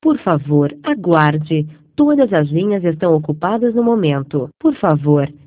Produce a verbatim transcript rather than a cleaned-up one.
Por favor, aguarde. Todas as linhas estão ocupadas no momento. Por favor,